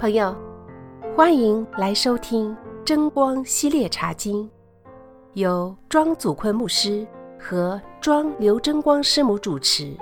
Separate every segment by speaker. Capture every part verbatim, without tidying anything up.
Speaker 1: 朋友，欢迎来收听真光系列茶经，由庄祖坤牧师和庄刘真光师母主持。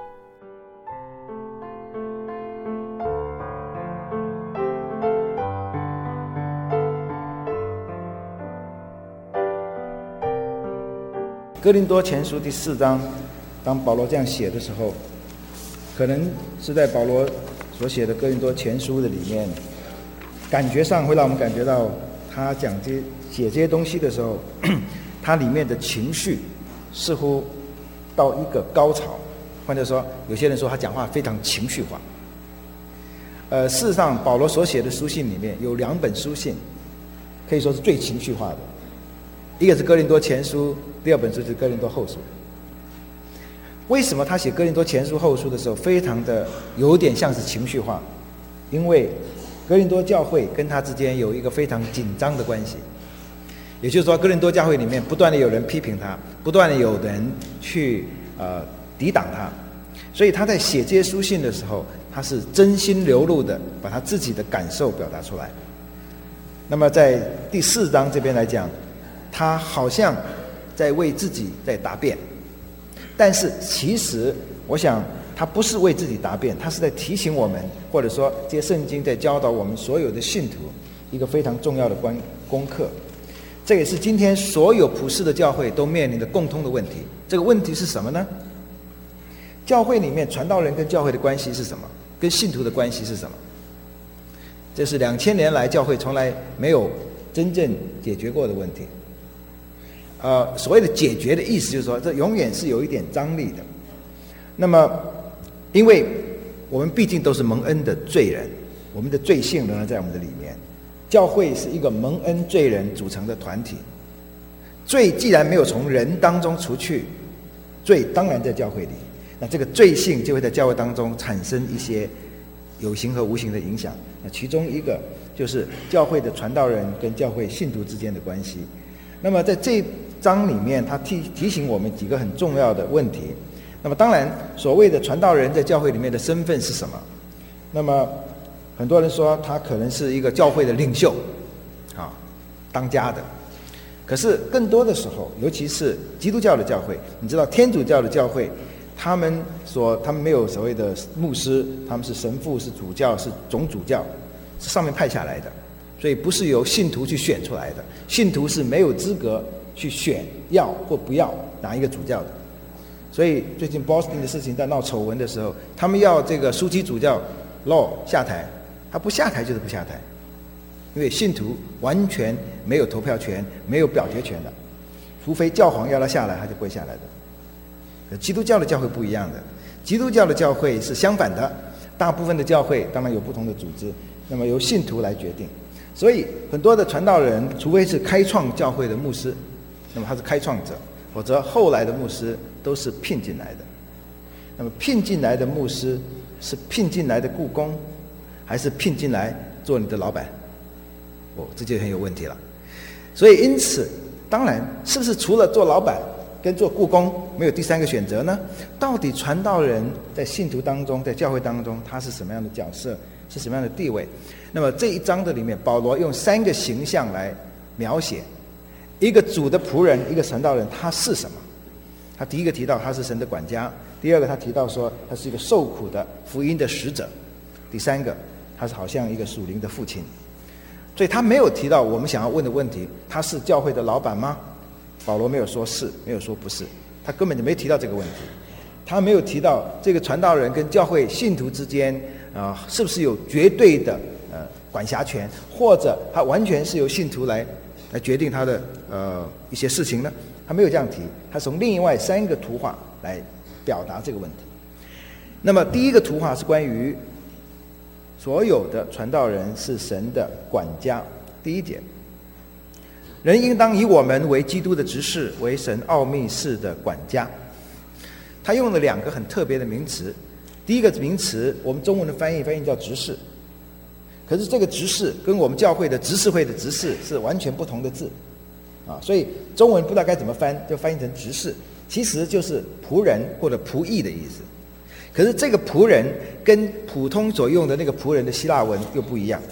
Speaker 2: 哥林多前书第四章，当保罗这样写的时候，可能是在保罗所写的哥林多前书的里面，感觉上会让我们感觉到他讲这写这些东西的时候，他里面的情绪似乎到一个高潮，或者说有些人说他讲话非常情绪化。呃，事实上保罗所写的书信里面有两本书信可以说是最情绪化的，一个是哥林多前书，第二本书是哥林多后书。为什么他写哥林多前书后书的时候非常的有点像是情绪化？因为哥林多教会跟他之间有一个非常紧张的关系，也就是说哥林多教会里面不断的有人批评他，不断的有人去呃抵挡他，所以他在写这些书信的时候，他是真心流露的把他自己的感受表达出来。那么在第四章这边来讲，他好像在为自己在答辩，但是其实我想他不是为自己答辩，他是在提醒我们，或者说这些圣经在教导我们所有的信徒一个非常重要的关功课。这也是今天所有普世的教会都面临的共通的问题。这个问题是什么呢？教会里面传道人跟教会的关系是什么？跟信徒的关系是什么？这是两千年来教会从来没有真正解决过的问题。呃，所谓的解决的意思就是说，这永远是有一点张力的。那么，因为我们毕竟都是蒙恩的罪人，我们的罪性仍然在我们的里面。教会是一个蒙恩罪人组成的团体，罪既然没有从人当中除去，罪当然在教会里，那这个罪性就会在教会当中产生一些有形和无形的影响。那其中一个就是教会的传道人跟教会信徒之间的关系。那么在这章里面，他提提醒我们几个很重要的问题。那么当然，所谓的传道人在教会里面的身份是什么？那么很多人说他可能是一个教会的领袖，啊，当家的。可是更多的时候，尤其是基督教的教会，你知道天主教的教会，他们说他们没有所谓的牧师，他们是神父，是主教，是总主教，是上面派下来的，所以不是由信徒去选出来的，信徒是没有资格去选要或不要哪一个主教的。所以最近 Boston 的事情在闹丑闻的时候，他们要这个枢机主教 Law 下台，他不下台就是不下台，因为信徒完全没有投票权，没有表决权的，除非教皇要他下来，他就不会下来的。基督教的教会不一样的，基督教的教会是相反的，大部分的教会当然有不同的组织，那么由信徒来决定。所以很多的传道人，除非是开创教会的牧师，那么他是开创者，否则后来的牧师都是聘进来的。那么聘进来的牧师是聘进来的雇工，还是聘进来做你的老板？哦，这就很有问题了。所以因此，当然是不是除了做老板跟做雇工没有第三个选择呢？到底传道人在信徒当中，在教会当中，他是什么样的角色，是什么样的地位？那么这一章的里面，保罗用三个形象来描写一个主的仆人，一个传道人，他是什么？他第一个提到他是神的管家，第二个他提到说他是一个受苦的福音的使者，第三个他是好像一个属灵的父亲。所以他没有提到我们想要问的问题，他是教会的老板吗？保罗没有说是，没有说不是，他根本就没提到这个问题。他没有提到这个传道人跟教会信徒之间啊、呃，是不是有绝对的呃管辖权，或者他完全是由信徒来来决定他的呃一些事情呢？他没有这样提，他从另外三个图画来表达这个问题。那么第一个图画是关于所有的传道人是神的管家。第一节，人应当以我们为基督的执事，为神奥秘事的管家。他用了两个很特别的名词。第一个名词我们中文的翻译翻译叫执事，可是这个执事跟我们教会的执事会的执事是完全不同的字啊，所以中文不知道该怎么翻，就翻译成执事，其实就是仆人或者仆役的意思。可是这个仆人跟普通所用的那个仆人的希腊文又不一样，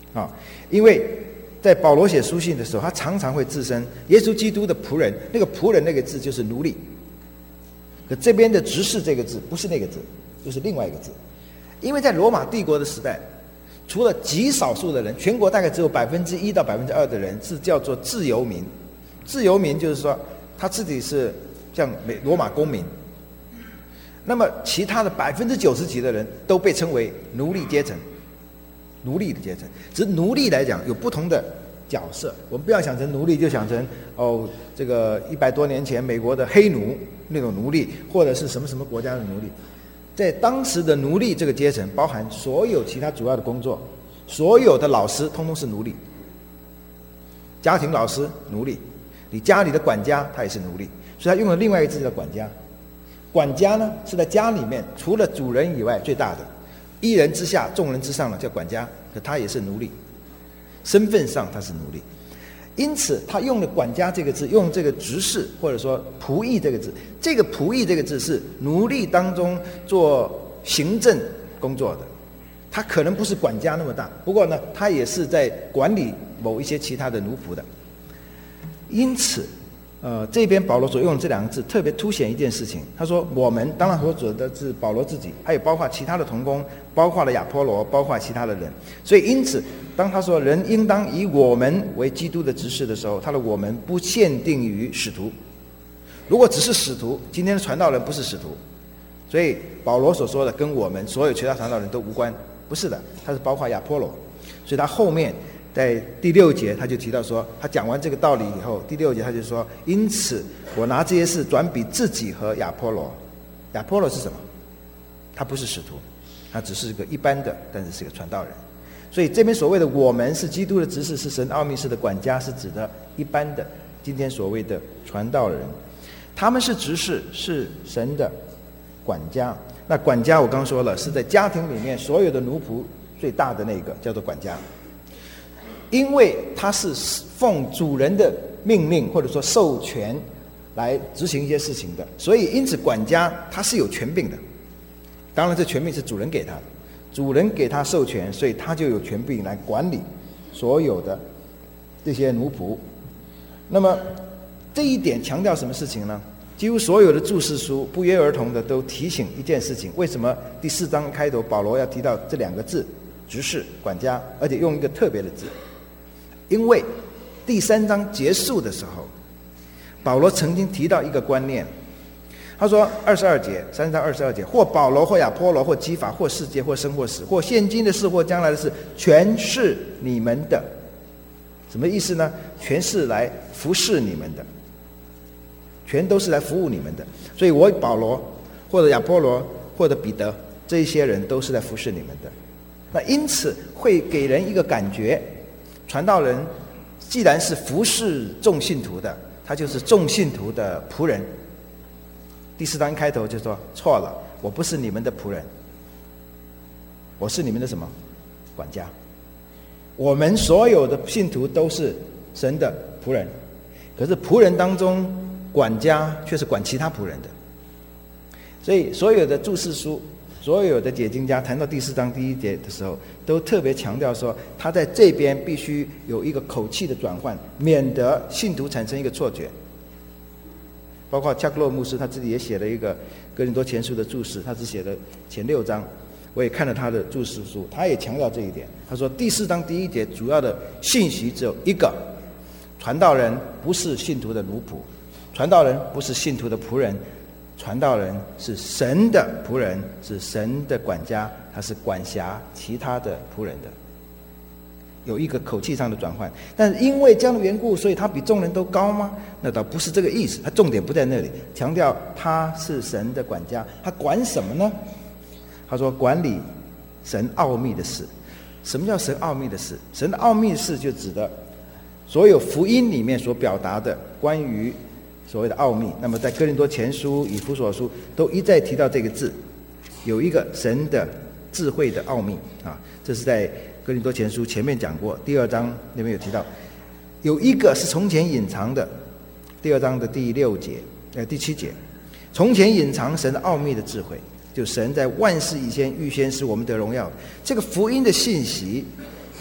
Speaker 2: 啊，因为在保罗写书信的时候，他常常会自称耶稣基督的仆人，那个仆人那个字就是奴隶，可这边的执事这个字不是那个字，就是另外一个字。因为在罗马帝国的时代，除了极少数的人，全国大概只有百分之一到百分之二的人是叫做自由民。自由民就是说他自己是像美罗马公民，那么其他的百分之九十几的人都被称为奴隶阶层。奴隶的阶层，只是奴隶来讲有不同的角色。我们不要想成奴隶就想成哦，这个一百多年前美国的黑奴那种奴隶，或者是什么什么国家的奴隶。在当时的奴隶这个阶层，包含所有其他主要的工作，所有的老师通通是奴隶，家庭老师奴隶，你家里的管家他也是奴隶，所以他用了另外一个字叫管家。管家呢是在家里面除了主人以外最大的。一人之下，众人之上呢，叫管家，可他也是奴隶，身份上他是奴隶，因此他用了管家这个字，用这个执事或者说仆役这个字，这个仆役这个字是奴隶当中做行政工作的，他可能不是管家那么大，不过呢，他也是在管理某一些其他的奴仆的，因此。呃，这边保罗所用的这两个字特别凸显一件事情。他说我们，当然所指的是保罗自己，还有包括其他的同工，包括了亚波罗，包括其他的人。所以因此，当他说人应当以我们为基督的执事的时候，他的我们不限定于使徒。如果只是使徒，今天的传道人不是使徒，所以保罗所说的跟我们所有其他传道人都无关，不是的，他是包括亚波罗。所以他后面在第六节他就提到说，他讲完这个道理以后，第六节他就说，因此我拿这些事转比自己和亚波罗。亚波罗是什么？他不是使徒，他只是一个一般的，但是是个传道人。所以这边所谓的我们是基督的执事，是神奥秘式的管家，是指的一般的今天所谓的传道人，他们是执事，是神的管家。那管家我刚说了，是在家庭里面所有的奴仆最大的那个叫做管家，因为他是奉主人的命令或者说授权来执行一些事情的，所以因此管家他是有权柄的。当然这权柄是主人给他的，主人给他授权，所以他就有权柄来管理所有的这些奴仆。那么这一点强调什么事情呢？几乎所有的注释书不约而同的都提醒一件事情，为什么第四章开头保罗要提到这两个字执事管家，而且用一个特别的字？因为第三章结束的时候，保罗曾经提到一个观念，他说二十二节，三章二十二节，或保罗，或亚波罗，或基法，或世界，或生或死，或现今的事，或将来的事，全是你们的。什么意思呢？全是来服侍你们的，全都是来服务你们的。所以我保罗，或者亚波罗，或者彼得，这些人都是来服侍你们的。那因此会给人一个感觉，传道人既然是服侍众信徒的，他就是众信徒的仆人。第四章开头就说错了，我不是你们的仆人，我是你们的什么？管家。我们所有的信徒都是神的仆人，可是仆人当中管家却是管其他仆人的。所以所有的注释书，所有的解经家谈到第四章第一节的时候，都特别强调说，他在这边必须有一个口气的转换，免得信徒产生一个错觉。包括恰克洛牧师他自己也写了一个哥林多前书的注释，他只写了前六章，我也看了他的注释书，他也强调这一点。他说第四章第一节主要的信息只有一个，传道人不是信徒的奴仆，传道人不是信徒的仆人，传道人是神的仆人，是神的管家，他是管辖其他的仆人的，有一个口气上的转换。但是因为这样的缘故，所以他比众人都高吗？那倒不是这个意思，他重点不在那里，强调他是神的管家。他管什么呢？他说管理神奥秘的事。什么叫神奥秘的事？神的奥秘的事就指的所有福音里面所表达的关于所谓的奥秘。那么在哥林多前书、以弗所书都一再提到这个字，有一个神的智慧的奥秘啊，这是在哥林多前书前面讲过，第二章那边有提到，有一个是从前隐藏的，第二章的第六节，呃第七节，从前隐藏神的奥秘的智慧，就神在万事以前预先使我们得荣耀。这个福音的信息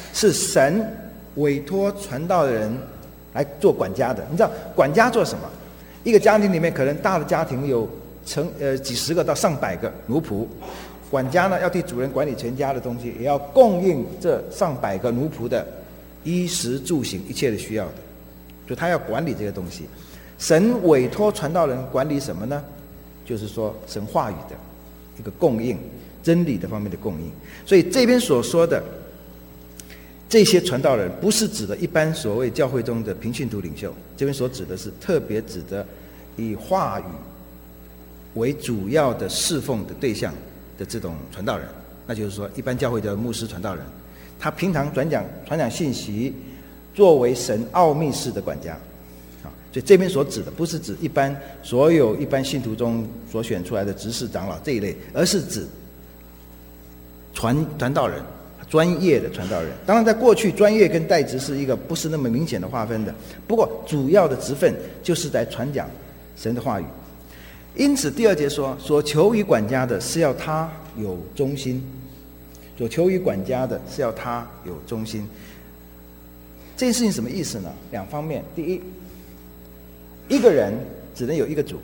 Speaker 2: 是神委托传道的人来做管家的。你知道管家做什么？一个家庭里面可能大的家庭有成呃几十个到上百个奴仆，管家呢要替主人管理全家的东西，也要供应这上百个奴仆的衣食住行一切的需要的，就他要管理这些东西。神委托传道人管理什么呢？就是说神话语的一个供应，真理的方面的供应。所以这边所说的这些传道人，不是指的一般所谓教会中的平信徒领袖，这边所指的是特别指的以话语为主要的侍奉的对象的这种传道人，那就是说一般教会的牧师传道人，他平常传讲传讲信息，作为神奥秘式的管家。啊，所以这边所指的不是指一般所有一般信徒中所选出来的执事长老这一类，而是指传传道人，专业的传道人。当然在过去专业跟代职是一个不是那么明显的划分的，不过主要的职分就是在传讲神的话语。因此第二节说，所求于管家的是要他有忠心，所求于管家的是要他有忠心。这件事情什么意思呢？两方面。第一，一个人只能有一个主，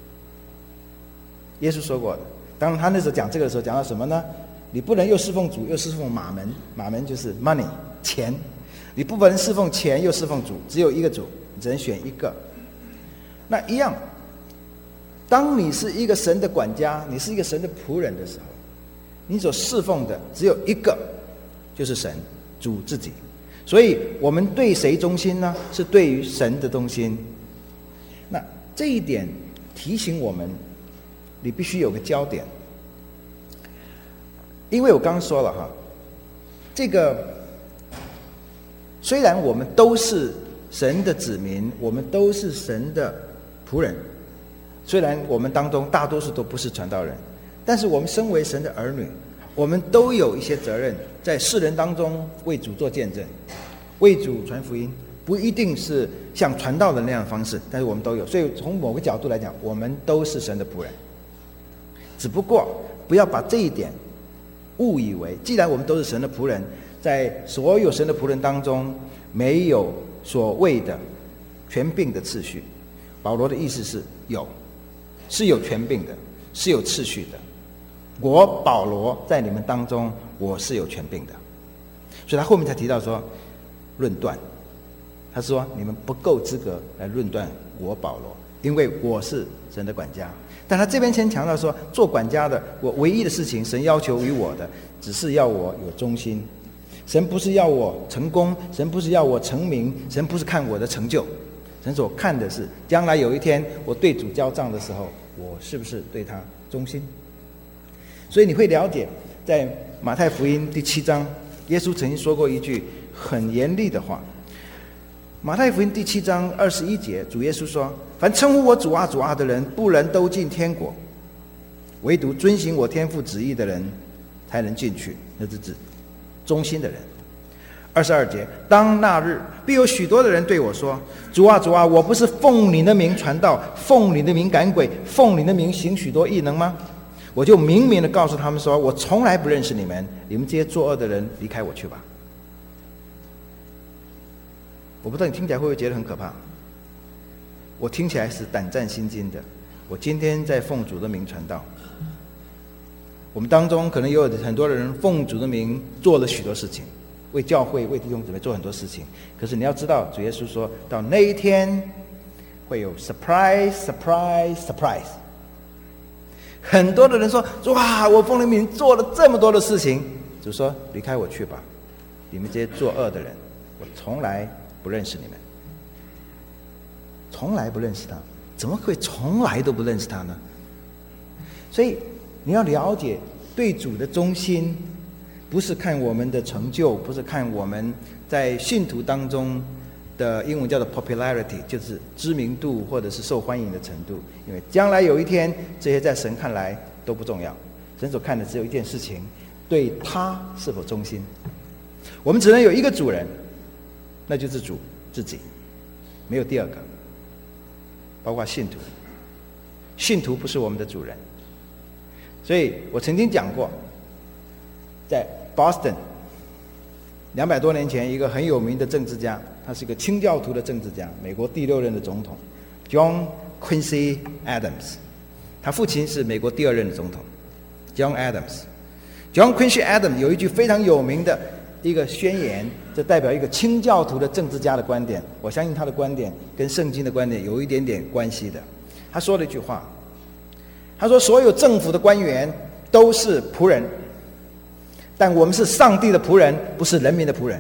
Speaker 2: 耶稣说过的。当然他那时候讲这个的时候讲到什么呢？你不能又侍奉主又侍奉马门，马门就是 money 钱，你不能侍奉钱又侍奉主，只有一个主，你只能选一个。那一样，当你是一个神的管家，你是一个神的仆人的时候，你所侍奉的只有一个，就是神主自己。所以我们对谁忠心呢？是对于神的忠心。那这一点提醒我们，你必须有个焦点。因为我刚刚说了哈，这个虽然我们都是神的子民，我们都是神的仆人，虽然我们当中大多数都不是传道人，但是我们身为神的儿女，我们都有一些责任，在世人当中为主做见证，为主传福音。不一定是像传道的那样的方式，但是我们都有。所以从某个角度来讲，我们都是神的仆人。只不过不要把这一点误以为，既然我们都是神的仆人，在所有神的仆人当中没有所谓的权柄的次序。保罗的意思是有，是有权柄的，是有次序的。我保罗在你们当中，我是有权柄的。所以他后面才提到说论断，他说你们不够资格来论断我保罗，因为我是神的管家。但他这边先强调说，做管家的，我唯一的事情，神要求于我的，只是要我有忠心。神不是要我成功，神不是要我成名，神不是看我的成就，神所看的是将来有一天我对主交账的时候，我是不是对他忠心。所以你会了解，在马太福音第七章，耶稣曾经说过一句很严厉的话。马太福音第七章二十一节，主耶稣说，凡称呼我主啊主啊的人，不能都进天国，唯独遵行我天父旨意的人才能进去，那是指忠心的人。二十二节，当那日必有许多的人对我说，主啊主啊，我不是奉你的名传道，奉你的名赶鬼，奉你的名行许多异能吗？我就明明的告诉他们说，我从来不认识你们，你们这些作恶的人，离开我去吧。我不知道你听起来会不会觉得很可怕？我听起来是胆战心惊的。我今天在奉主的名传道，我们当中可能也有很多的人奉主的名做了许多事情，为教会为弟兄姊妹做很多事情。可是你要知道，主耶稣说到那一天会有 surprise surprise surprise。很多的人说，哇，我奉你名做了这么多的事情，主说离开我去吧，你们这些作恶的人，我从来不认识你们。从来不认识他，怎么会从来都不认识他呢？所以你要了解，对主的忠心不是看我们的成就，不是看我们在信徒当中的英文叫做 popularity， 就是知名度或者是受欢迎的程度。因为将来有一天，这些在神看来都不重要，神所看的只有一件事情，对他是否忠心。我们只能有一个主人，那就是主自己，没有第二个。包括信徒，信徒不是我们的主人。所以我曾经讲过，在 Boston 两百多年前一个很有名的政治家，他是一个清教徒的政治家，美国第六任的总统 John Quincy Adams， 他父亲是美国第二任的总统 John Adams。John Quincy Adams 有一句非常有名的一个宣言，这代表一个清教徒的政治家的观点，我相信他的观点跟圣经的观点有一点点关系的。他说了一句话，他说所有政府的官员都是仆人，但我们是上帝的仆人，不是人民的仆人。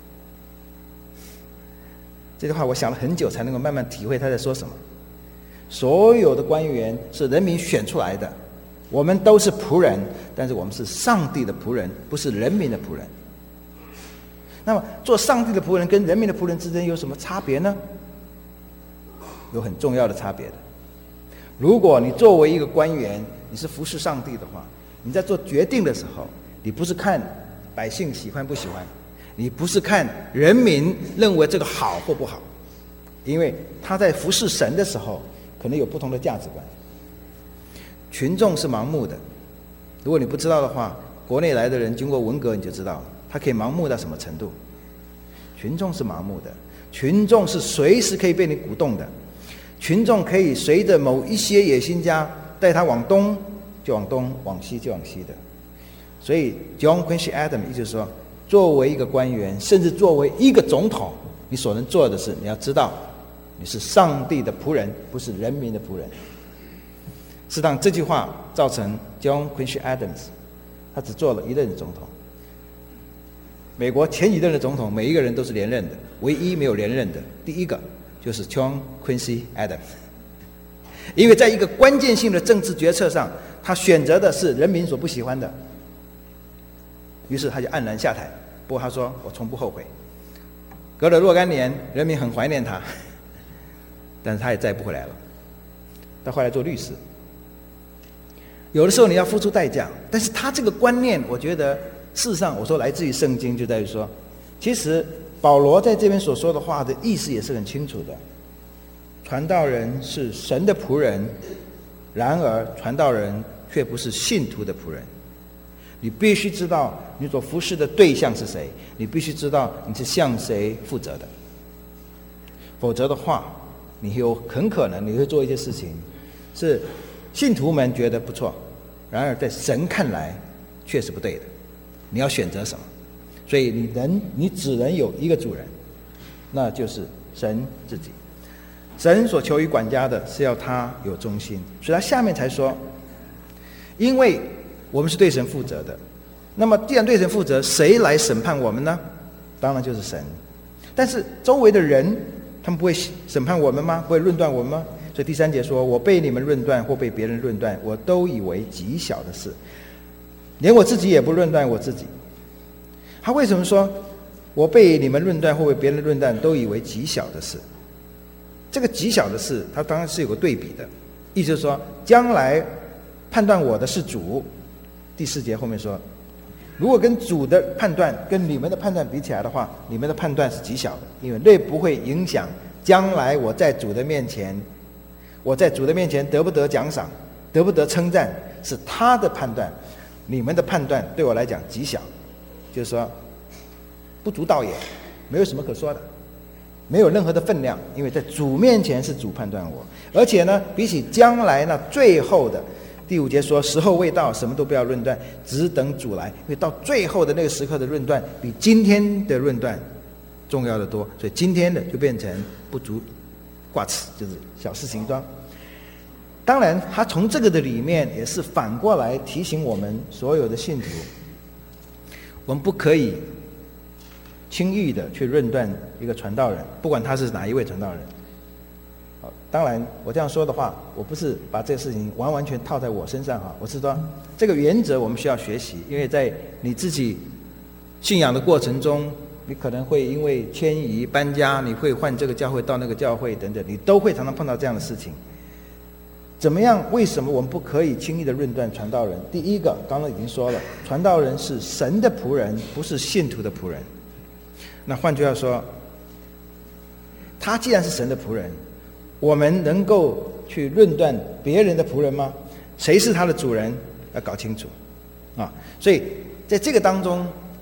Speaker 2: 这句话我想了很久才能够慢慢体会他在说什么。所有的官员是人民选出来的，我们都是仆人，但是我们是上帝的仆人，不是人民的仆人。那么做上帝的仆人跟人民的仆人之间有什么差别呢？有很重要的差别的。如果你作为一个官员，你是服侍上帝的话，你在做决定的时候，你不是看百姓喜欢不喜欢，你不是看人民认为这个好或不好，因为他在服侍神的时候可能有不同的价值观。群众是盲目的，如果你不知道的话，国内来的人经过文革你就知道了，他可以盲目到什么程度。群众是盲目的，群众是随时可以被你鼓动的，群众可以随着某一些野心家带他往东就往东，往西就往西的。所以 John Quincy Adams 意思是说，作为一个官员，甚至作为一个总统，你所能做的是，你要知道你是上帝的仆人，不是人民的仆人。适当这句话造成 John Quincy Adams 他只做了一任总统。美国前几任的总统每一个人都是连任的，唯一没有连任的第一个就是 John Quincy Adams。 因为在一个关键性的政治决策上，他选择的是人民所不喜欢的，于是他就黯然下台。不过他说我从不后悔。隔了若干年，人民很怀念他，但是他也再不回来了。他后来做律师。有的时候你要付出代价，但是他这个观念，我觉得事实上我说来自于圣经，就在于说，其实保罗在这边所说的话的意思也是很清楚的。传道人是神的仆人，然而传道人却不是信徒的仆人。你必须知道你所服侍的对象是谁，你必须知道你是向谁负责的，否则的话，你有很可能你会做一些事情是信徒们觉得不错，然而在神看来确实不对的。你要选择什么？所以你人你只能有一个主人，那就是神自己。神所求于管家的是要他有忠心，所以他下面才说，因为我们是对神负责的，那么既然对神负责，谁来审判我们呢？当然就是神。但是周围的人他们不会审判我们吗？不会论断我们吗？所以第三节说，我被你们论断或被别人论断，我都以为极小的事，连我自己也不论断我自己。他为什么说我被你们论断或被别人论断都以为极小的事？这个极小的事他当然是有个对比的，意思是说将来判断我的是主。第四节后面说，如果跟主的判断跟你们的判断比起来的话，你们的判断是极小的，因为那不会影响将来我在主的面前我在主的面前得不得奖赏，得不得称赞，是他的判断，你们的判断对我来讲极小，就是说不足道也，没有什么可说的，没有任何的分量，因为在主面前是主判断我。而且呢，比起将来那最后的第五节说，时候未到，什么都不要论断，只等主来，因为到最后的那个时刻的论断比今天的论断重要的多，所以今天的就变成不足挂齿，就是小事情端。当然他从这个的里面也是反过来提醒我们所有的信徒，我们不可以轻易的去论断一个传道人，不管他是哪一位传道人。当然我这样说的话，我不是把这个事情完完全套在我身上哈，我是说这个原则我们需要学习，因为在你自己信仰的过程中，你可能会因为迁移搬家，你会换这个教会到那个教会等等，你都会常常碰到这样的事情。怎么样？为什么我们不可以轻易的论断传道人？第一个刚刚已经说了，传道人是神的仆人，不是信徒的仆人。那换句话说，他既然是神的仆人，我们能够去论断别人的仆人吗？谁是他的主人？要搞清楚啊！所以在这个当中，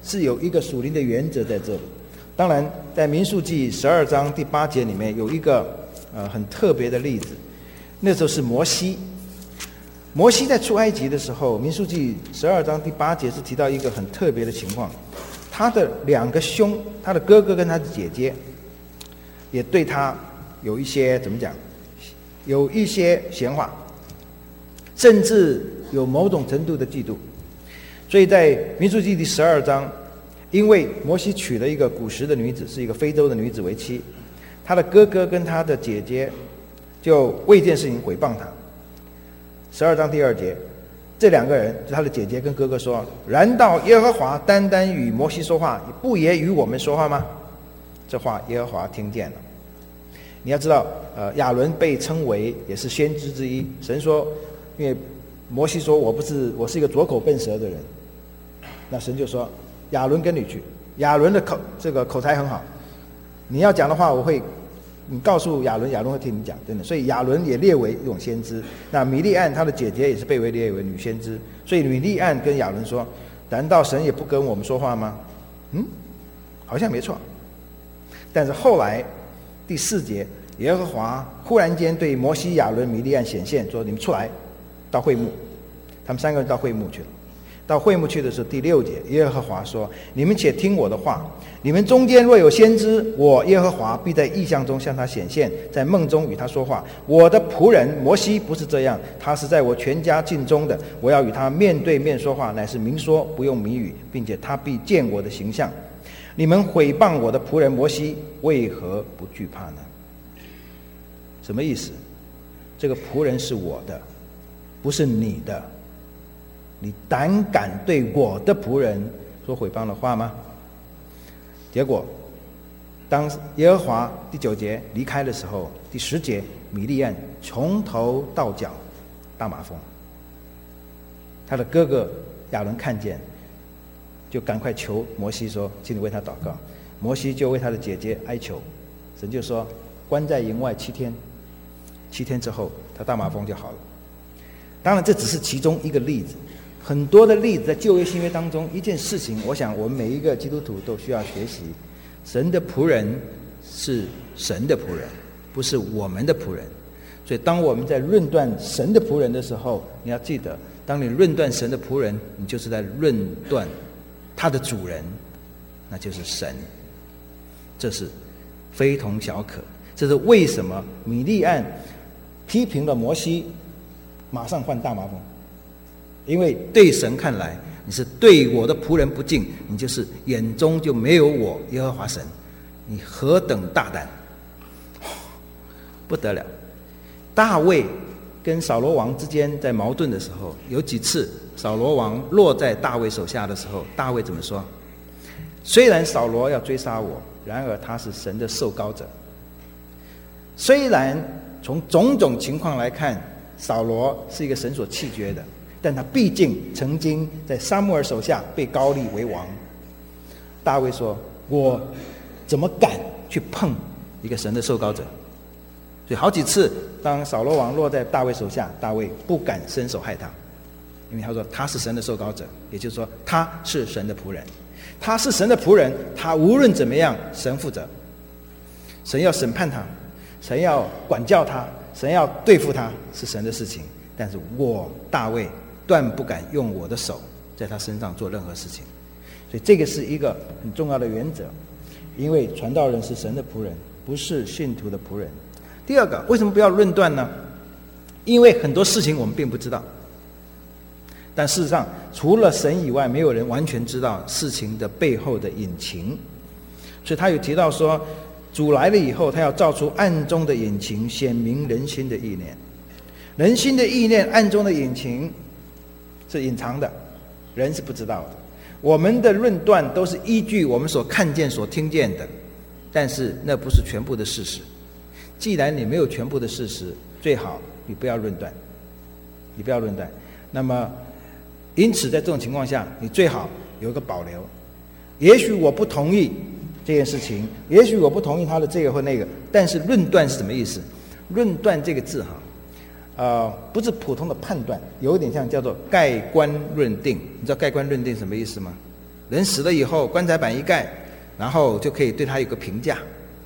Speaker 2: 是有一个属灵的原则在这里。当然在民数记十二章第八节里面有一个呃很特别的例子，那时候是摩西。摩西在出埃及的时候，民数记十二章第八节是提到一个很特别的情况，他的两个兄，他的哥哥跟他的姐姐也对他有一些怎么讲，有一些闲话，甚至有某种程度的嫉妒。所以在民数记第十二章，因为摩西娶了一个古时的女子，是一个非洲的女子为妻，他的哥哥跟他的姐姐就为这件事情毁谤他。十二章第二节，这两个人就他的姐姐跟哥哥说：难道耶和华单单与摩西说话，不也与我们说话吗？这话耶和华听见了。你要知道，呃，亚伦被称为也是先知之一。神说，因为摩西说我不是我是一个拙口笨舌的人，那神就说亚伦跟你去，亚伦的口这个口才很好，你要讲的话我会。你告诉亚伦，亚伦会听你讲，真的。所以亚伦也列为一种先知。那米利暗他的姐姐也是被为列为女先知。所以米利暗跟亚伦说：难道神也不跟我们说话吗？嗯，好像没错。但是后来第四节，耶和华忽然间对摩西、亚伦、米利暗显现，说：你们出来到会幕。他们三个人到会幕去了。到会幕去的时候，第六节，耶和华说：你们且听我的话，你们中间若有先知，我耶和华必在异象中向他显现，在梦中与他说话。我的仆人摩西不是这样，他是在我全家境中的，我要与他面对面说话，乃是明说，不用谜语，并且他必见我的形象。你们毁谤我的仆人摩西，为何不惧怕呢？什么意思？这个仆人是我的，不是你的。你胆敢对我的仆人说毁谤的话吗？结果当耶和华第九节离开的时候，第十节米利暗从头到脚大麻风。他的哥哥亚伦看见，就赶快求摩西说：请你为他祷告。摩西就为他的姐姐哀求，神就说：关在营外七天，七天之后他大麻风就好了。当然这只是其中一个例子，很多的例子在旧约新约当中，一件事情我想我们每一个基督徒都需要学习，神的仆人是神的仆人，不是我们的仆人。所以当我们在论断神的仆人的时候，你要记得，当你论断神的仆人，你就是在论断他的主人，那就是神。这是非同小可。这是为什么米利暗批评了摩西，马上患大麻风。因为对神看来，你是对我的仆人不敬，你就是眼中就没有我耶和华神，你何等大胆，不得了。大卫跟扫罗王之间在矛盾的时候，有几次扫罗王落在大卫手下的时候，大卫怎么说？虽然扫罗要追杀我，然而他是神的受膏者。虽然从种种情况来看，扫罗是一个神所弃绝的，但他毕竟曾经在撒母耳手下被膏立为王。大卫说：我怎么敢去碰一个神的受膏者？所以好几次当扫罗王落在大卫手下，大卫不敢伸手害他，因为他说他是神的受膏者，也就是说他是神的仆人。他是神的仆人，他无论怎么样，神负责。神要审判他，神要管教他，神要对付他，是神的事情。但是我大卫断不敢用我的手在他身上做任何事情。所以这个是一个很重要的原则，因为传道人是神的仆人，不是信徒的仆人。第二个，为什么不要论断呢？因为很多事情我们并不知道，但事实上除了神以外，没有人完全知道事情的背后的隐情。所以他有提到说，主来了以后，他要照出暗中的隐情，显明人心的意念。人心的意念，暗中的隐情是隐藏的，人是不知道的。我们的论断都是依据我们所看见所听见的，但是那不是全部的事实。既然你没有全部的事实，最好你不要论断，你不要论断。那么因此在这种情况下，你最好有一个保留。也许我不同意这件事情，也许我不同意他的这个或那个，但是论断是什么意思？论断这个字哈，呃，不是普通的判断，有一点像叫做盖棺论定。你知道盖棺论定什么意思吗？ 人死了以后，棺材板一盖，然后就可以对他有个评价。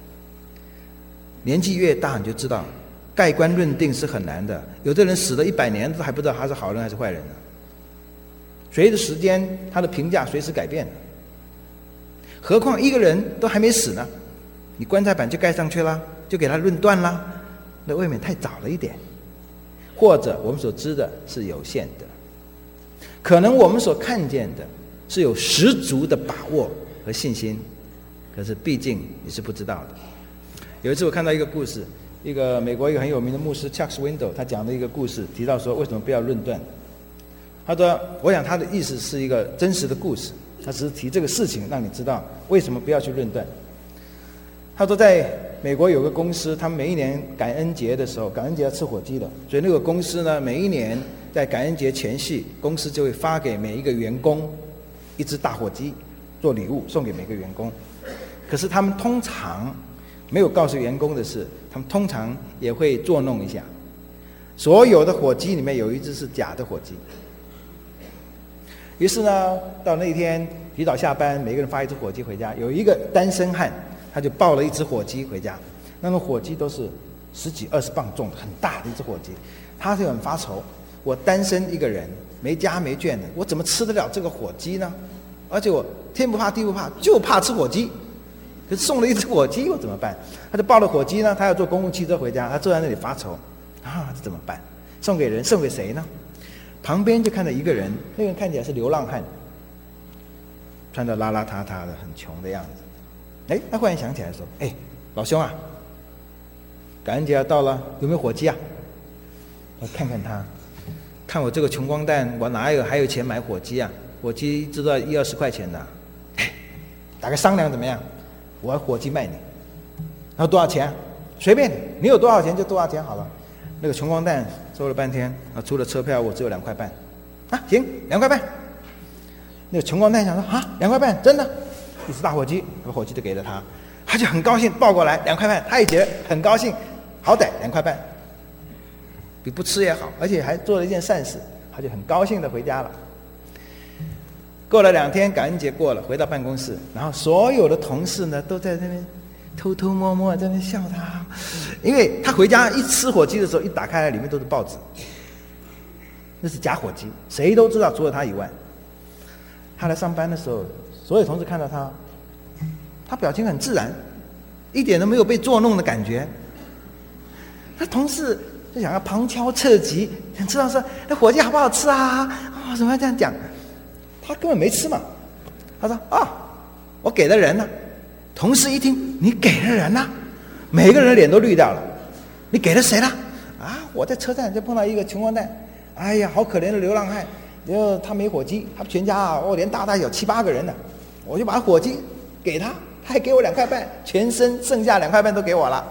Speaker 2: 年纪越大，你就知道盖棺论定是很难的。有的人死了一百年都还不知道他是好人还是坏人呢。随着时间，他的评价随时改变的。何况一个人都还没死呢，你棺材板就盖上去了，就给他论断了，那未免太早了一点。或者我们所知的是有限的，可能我们所看见的是有十足的把握和信心，可是毕竟你是不知道的。有一次我看到一个故事，一个美国一个很有名的牧师 Chuck Swindoll 他讲的一个故事，提到说为什么不要论断。他说，我想他的意思是一个真实的故事，他只是提这个事情让你知道为什么不要去论断。他说在美国有个公司，他们每一年感恩节的时候，感恩节要吃火鸡的，所以那个公司呢，每一年在感恩节前夕，公司就会发给每一个员工一只大火鸡做礼物，送给每个员工。可是他们通常没有告诉员工的是，他们通常也会作弄一下，所有的火鸡里面有一只是假的火鸡。于是呢，到那天提早下班，每个人发一只火鸡回家。有一个单身汉，他就抱了一只火鸡回家，那种火鸡都是十几二十磅重的，很大的一只火鸡。他就很发愁，我单身一个人，没家没眷的，我怎么吃得了这个火鸡呢？而且我天不怕地不怕，就怕吃火鸡。可是送了一只火鸡，我怎么办？他就抱了火鸡呢，他要坐公共汽车回家，他坐在那里发愁，啊，这怎么办？送给人，送给谁呢？旁边就看到一个人，那个人看起来是流浪汉，穿得邋邋遢遢的，很穷的样子。哎，他忽然想起来说：“哎，老兄啊，感恩节要到了，有没有火鸡啊？”我看看他，看我这个穷光蛋，我哪有还有钱买火鸡啊？火鸡知道一二十块钱的，哎，大概商量怎么样？我火鸡卖你，然后多少钱？随便你，你有多少钱就多少钱好了。那个穷光蛋说了半天啊，除了车票我只有两块半，啊，行，两块半。那个穷光蛋想说啊，两块半真的，一只大火鸡，把火鸡就给了他，他就很高兴抱过来两块半，他也觉得很高兴，好歹两块半，比不吃也好，而且还做了一件善事，他就很高兴的回家了。过了两天，感恩节过了，回到办公室，然后所有的同事呢都在那边偷偷摸摸在那边笑他，因为他回家一吃火鸡的时候，一打开来里面都是报纸，那是假火鸡，谁都知道，除了他以外。他来上班的时候，所有同事看到他，他表情很自然，一点都没有被作弄的感觉。他同事就想要旁敲侧击，想知道说那火鸡好不好吃啊？哦，怎么要这样讲？他根本没吃嘛。他说啊，我给了人了。同事一听，你给了人了，每个人脸都绿掉了。你给了谁了？啊，我在车站就碰到一个穷光蛋，哎呀，好可怜的流浪汉，然后他没火鸡，他全家啊，哦，连大大小七八个人呢，我就把火鸡给他，他还给我两块半，全身剩下两块半都给我了。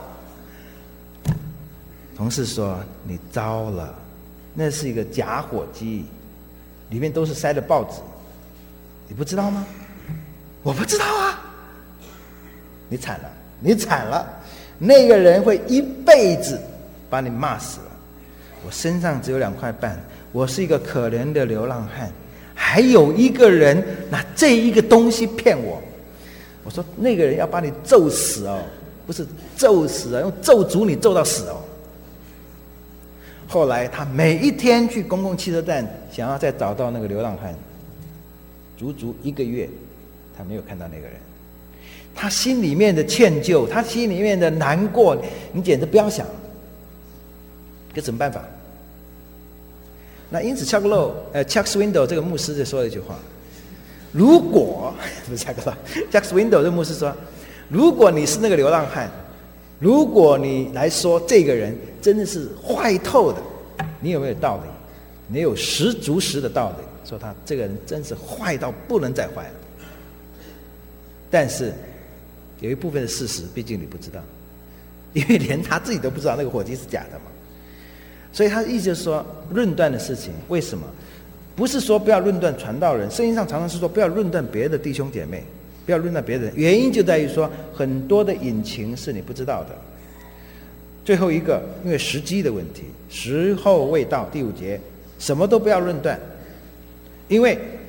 Speaker 2: 同事说：“你糟了，那是一个假火鸡，里面都是塞的报纸，你不知道吗？”我不知道啊。你惨了，你惨了，那个人会一辈子把你骂死了。我身上只有两块半，我是一个可怜的流浪汉，还有一个人拿这一个东西骗我。我说那个人要把你咒死哦，不是咒死啊，用咒诅你咒到死哦。后来他每一天去公共汽车站，想要再找到那个流浪汉，足足一个月，他没有看到那个人。他心里面的歉疚，他心里面的难过，你简直不要想。可怎么办法？那因此 Chuck Low 呃 Chuck Swindoll 这个牧师就说了一句话：如果不是 Chuck Low Chuck Swindoll 这个牧师说，如果你是那个流浪汉，如果你来说这个人真的是坏透的，你有没有道理？你有十足十的道理，说他这个人真是坏到不能再坏了。但是有一部分的事实，毕竟你不知道，因为连他自己都不知道那个火鸡是假的嘛。所以他的意思就是说，论断的事情，为什么不是说不要论断传道人？圣经上常常是说不要论断别的弟兄姐妹，不要论断别人，原因就在于说很多的隐情是你不知道的。最后一个，因为时机的问题，时候未到，第五节，什么都不要论断，因为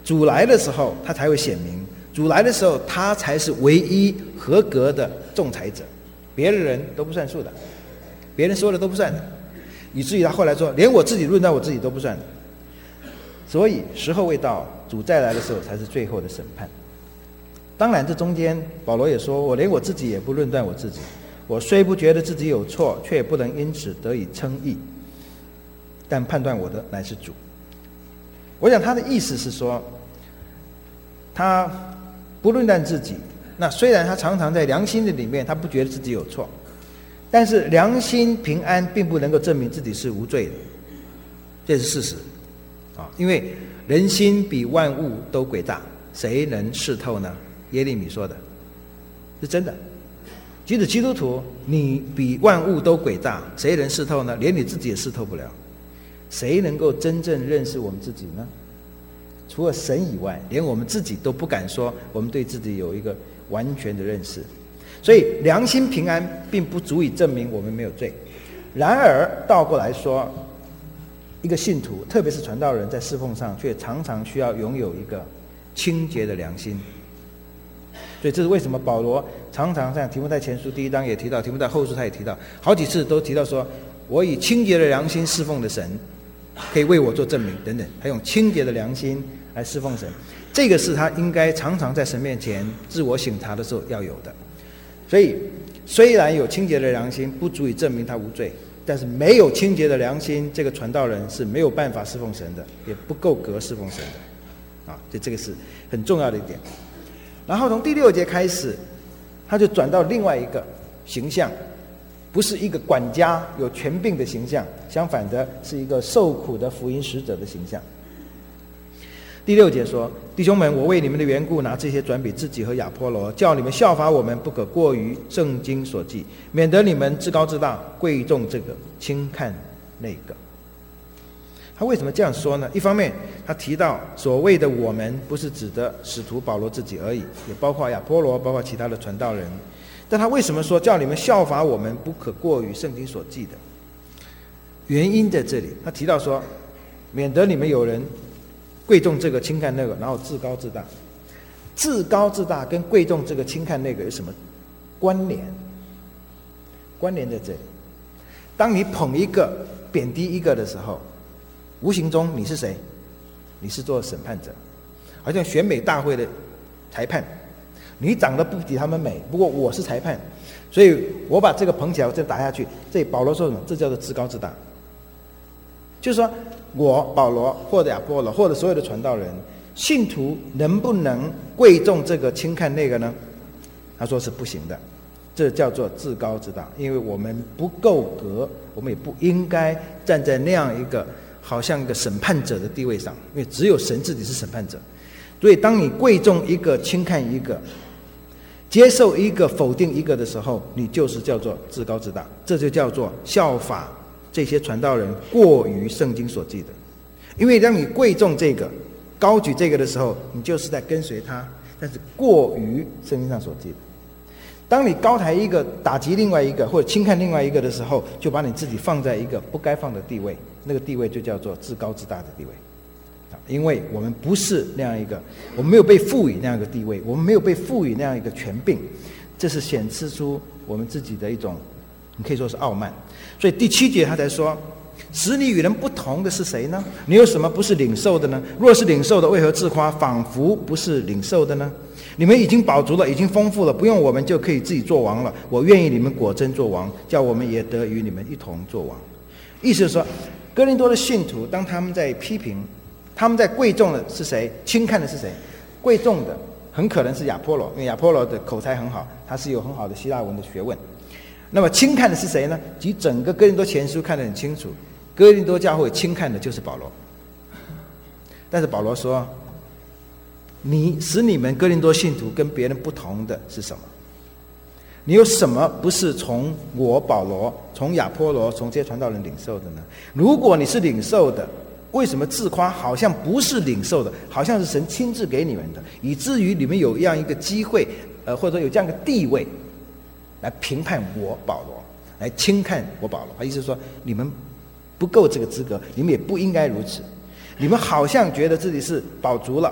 Speaker 2: 主来的时候他才会显明，主来的时候他才是唯一合格的仲裁者，别的人都不算数的，别人说的都不算的，以至于他后来说连我自己论断我自己都不算的。所以时候未到，主再来的时候才是最后的审判。当然这中间保罗也说，我连我自己也不论断我自己，我虽不觉得自己有错，却也不能因此得以称义，但判断我的乃是主。我想他的意思是说，他不论断自己，那虽然他常常在良心的里面他不觉得自己有错，但是良心平安并不能够证明自己是无罪的，这是事实啊！因为人心比万物都诡诈，谁能识透呢？耶利米说的是真的。即使基督徒，你比万物都诡诈，谁能识透呢？连你自己也识透不了。谁能够真正认识我们自己呢？除了神以外，连我们自己都不敢说我们对自己有一个完全的认识。所以良心平安并不足以证明我们没有罪。然而倒过来说，一个信徒，特别是传道人，在侍奉上却常常需要拥有一个清洁的良心。所以这是为什么保罗常常在提摩太前书第一章也提到，提摩太后书他也提到，好几次都提到说，我以清洁的良心侍奉的神可以为我做证明等等，他用清洁的良心来侍奉神，这个是他应该常常在神面前自我省察的时候要有的。所以虽然有清洁的良心不足以证明他无罪，但是没有清洁的良心，这个传道人是没有办法侍奉神的，也不够格侍奉神的啊，所以这个是很重要的一点。然后从第六节开始，他就转到另外一个形象，不是一个管家有权柄的形象，相反的是一个受苦的福音使者的形象。第六节说，弟兄们，我为你们的缘故拿这些转比自己和亚波罗，叫你们效法我们，不可过于圣经所记，免得你们自高自大，贵重这个，轻看那个。他为什么这样说呢？一方面他提到所谓的我们不是指的使徒保罗自己而已，也包括亚波罗，包括其他的传道人。但他为什么说叫你们效法我们，不可过于圣经所记的？原因在这里，他提到说，免得你们有人贵重这个，轻看那个，然后自高自大。自高自大跟贵重这个，轻看那个有什么关联？关联在这里。当你捧一个贬低一个的时候，无形中你是谁？你是做审判者，好像选美大会的裁判，你长得不比他们美，不过我是裁判，所以我把这个捧起来，我再打下去。这保罗说什么？这叫做自高自大。就是说我保罗或者亚波罗或者所有的传道人，信徒能不能贵重这个，轻看那个呢？他说是不行的，这叫做自高自大，因为我们不够格，我们也不应该站在那样一个好像一个审判者的地位上，因为只有神自己是审判者。所以当你贵重一个，轻看一个，接受一个，否定一个的时候，你就是叫做自高自大，这就叫做效法这些传道人过于圣经所记的。因为当你贵重这个，高举这个的时候，你就是在跟随他，但是过于圣经上所记的。当你高抬一个，打击另外一个，或者轻看另外一个的时候，就把你自己放在一个不该放的地位，那个地位就叫做自高自大的地位。因为我们不是那样一个，我们没有被赋予那样一个地位，我们没有被赋予那样一个权柄，这是显示出我们自己的一种，你可以说是傲慢。所以第七节他才说，使你与人不同的是谁呢？你有什么不是领受的呢？若是领受的，为何自夸，仿佛不是领受的呢？你们已经饱足了，已经丰富了，不用我们就可以自己做王了。我愿意你们果真做王，叫我们也得与你们一同做王。意思是说，哥林多的信徒当他们在批评，他们在贵重的是谁，轻看的是谁？贵重的很可能是亚波罗，因为亚波罗的口才很好，他是有很好的希腊文的学问。那么轻看的是谁呢？即整个哥林多前书看得很清楚，哥林多教会轻看的就是保罗。但是保罗说，你使你们哥林多信徒跟别人不同的是什么？你有什么不是从我保罗、从亚波罗、从这些传道人领受的呢？如果你是领受的，为什么自夸好像不是领受的，好像是神亲自给你们的，以至于你们有这样一个机会，呃，或者有这样一个地位，来评判我保罗，来轻看我保罗？他意思是说，你们不够这个资格，你们也不应该如此。你们好像觉得自己是饱足了，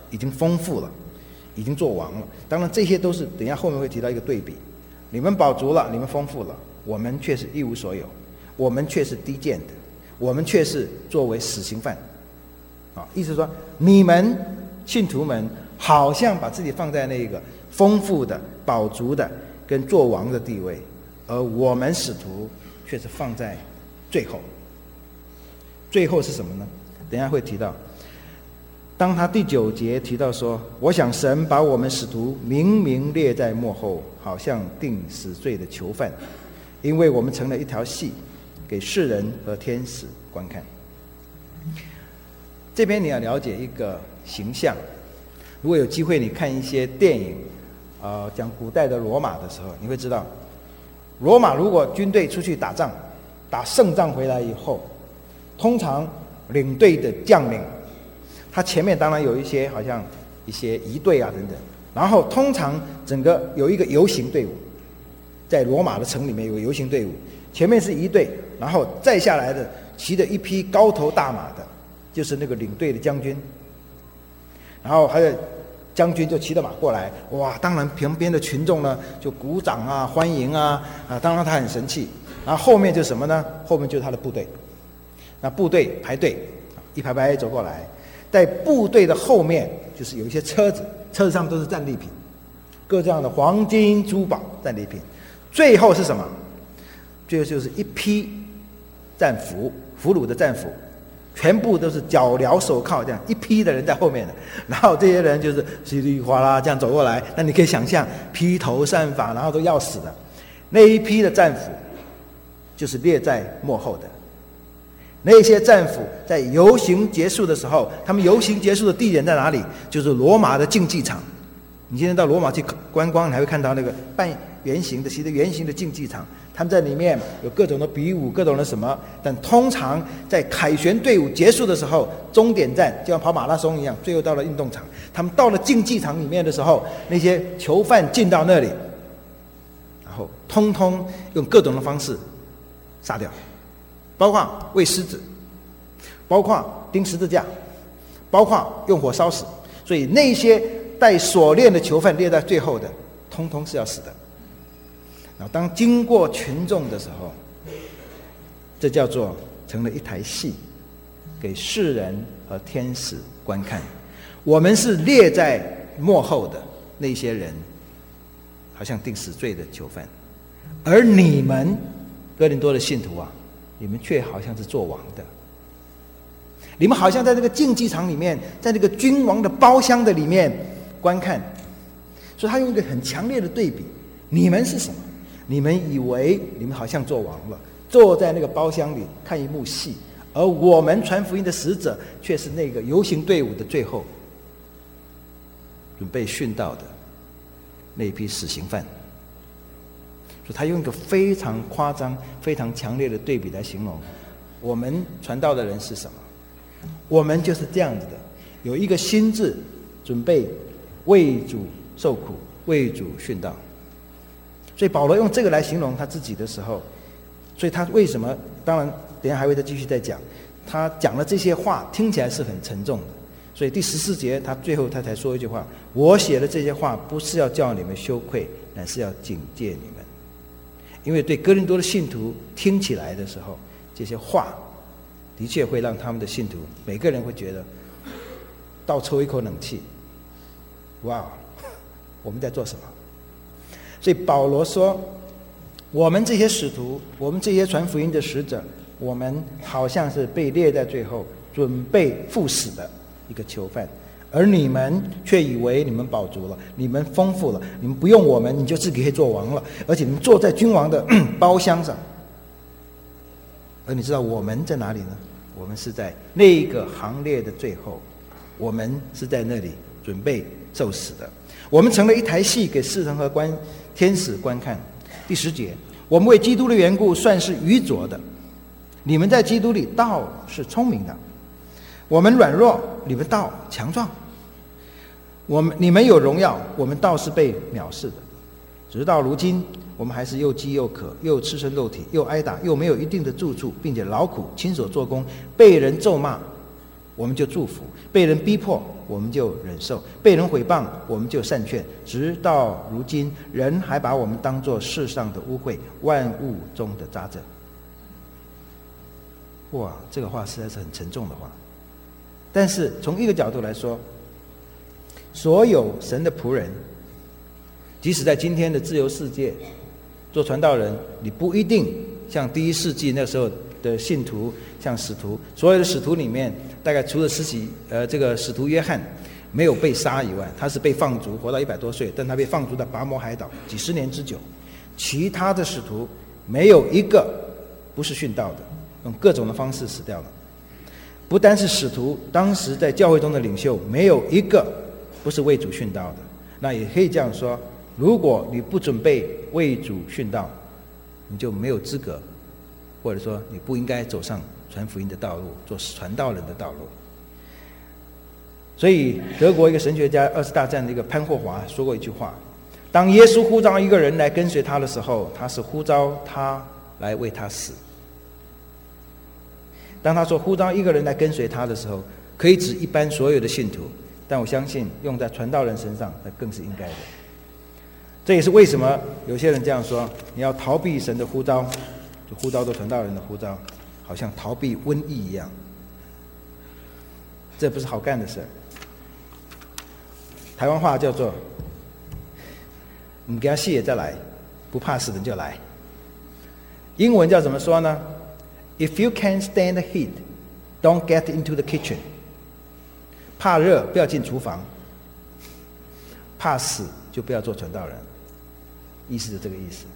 Speaker 2: 已经丰富了，已经做王了。当然，这些都是等一下后面会提到一个对比。你们饱足了，你们丰富了，我们却是一无所有，我们却是低贱的，我们却是作为死刑犯。啊，意思说，你们信徒们好像把自己放在那个丰富的、饱足的跟做王的地位，而我们使徒却是放在最后。最后是什么呢？等一下会提到。当他第九节提到说，我想神把我们使徒明明列在幕后，好像定死罪的囚犯，因为我们成了一条戏，给世人和天使观看。这边你要了解一个形象，如果有机会你看一些电影，呃，讲古代的罗马的时候，你会知道，罗马如果军队出去打仗，打胜仗回来以后，通常领队的将领，他前面当然有一些好像一些仪队啊等等，然后通常整个有一个游行队伍，在罗马的城里面有个游行队伍，前面是仪队，然后再下来的骑着一匹高头大马的，就是那个领队的将军，然后还有将军就骑着马过来，哇！当然旁边的群众呢就鼓掌啊、欢迎啊啊！当然他很神气。然后后面就是什么呢？后面就是他的部队，那部队排队，一排排走过来，在部队的后面就是有一些车子，车子上面都是战利品，各这样的黄金珠宝战利品。最后是什么？最后就是一批战俘，俘虏的战俘。全部都是脚镣手铐，这样一批的人在后面的，然后这些人就是稀里哗啦这样走过来，那你可以想象披头散发，然后都要死的那一批的战俘，就是列在幕后的。那些战俘在游行结束的时候，他们游行结束的地点在哪里？就是罗马的竞技场。你今天到罗马去观光，你还会看到那个半圆形的、其实圆形的竞技场。他们在里面有各种的比武，各种的什么，但通常在凯旋队伍结束的时候，终点站就像跑马拉松一样，最后到了运动场。他们到了竞技场里面的时候，那些囚犯进到那里，然后通通用各种的方式杀掉，包括喂狮子，包括钉十字架，包括用火烧死。所以那些带锁链的囚犯列在最后的，通通是要死的。然后当经过群众的时候，这叫做成了一台戏，给世人和天使观看。我们是列在幕后的那些人，好像定死罪的囚犯，而你们哥林多的信徒啊，你们却好像是做王的。你们好像在这个竞技场里面，在这个君王的包厢的里面观看。所以他用一个很强烈的对比，你们是什么？你们以为你们好像做王了，坐在那个包厢里看一幕戏，而我们传福音的使者却是那个游行队伍的最后准备殉道的那一批死刑犯。所以他用一个非常夸张、非常强烈的对比来形容我们传道的人是什么。我们就是这样子的，有一个心志，准备为主受苦，为主殉道。所以保罗用这个来形容他自己的时候，所以他为什么，当然等一下还会再继续再讲，他讲了这些话听起来是很沉重的。所以第十四节他最后他才说一句话，我写的这些话不是要叫你们羞愧，乃是要警戒你们。因为对哥林多的信徒听起来的时候，这些话的确会让他们的信徒每个人会觉得倒抽一口冷气，哇，我们在做什么？所以保罗说，我们这些使徒，我们这些传福音的使者，我们好像是被列在最后准备赴死的一个囚犯，而你们却以为你们饱足了，你们丰富了，你们不用我们，你就自己可以做王了，而且你们坐在君王的包厢上。而你知道我们在哪里呢？我们是在那个行列的最后，我们是在那里准备受死的。我们成了一台戏，给世人和观天使观看。第十节，我们为基督的缘故算是愚拙的，你们在基督里倒是聪明的。我们软弱，你们倒强壮。我们你们有荣耀，我们倒是被藐视的。直到如今，我们还是又饥又渴，又赤身肉体，又挨打，又没有一定的住处，并且劳苦亲手做工，被人咒骂，我们就祝福；被人逼迫， 我们就忍受；被人毁谤，我们就善劝。直到如今，人还把我们当作世上的污秽，万物中的渣滓。哇，这个话实在是很沉重的话。但是从一个角度来说，所有神的仆人，即使在今天的自由世界做传道人，你不一定像第一世纪那时候的信徒，像使徒，所有的使徒里面，大概除了施洗呃这个使徒约翰没有被杀以外，他是被放逐，活到一百多岁，但他被放逐到拔摩海岛几十年之久。其他的使徒没有一个不是殉道的，用各种的方式死掉了。不单是使徒，当时在教会中的领袖没有一个不是为主殉道的。那也可以这样说，如果你不准备为主殉道，你就没有资格，或者说你不应该走上传福音的道路，做传道人的道路。所以德国一个神学家二次大战的一个潘霍华说过一句话，当耶稣呼召一个人来跟随他的时候，他是呼召他来为他死。当他说呼召一个人来跟随他的时候，可以指一般所有的信徒，但我相信用在传道人身上，那更是应该的。这也是为什么有些人这样说，你要逃避神的呼召，就呼召做传道人的呼召，好像逃避瘟疫一样，这不是好干的事。台湾话叫做你给他戏也再来，不怕死的就来。英文叫怎么说呢？ If you can't stand the heat, don't get into the kitchen. 怕热不要进厨房，怕死就不要做传道人，意思是这个意思。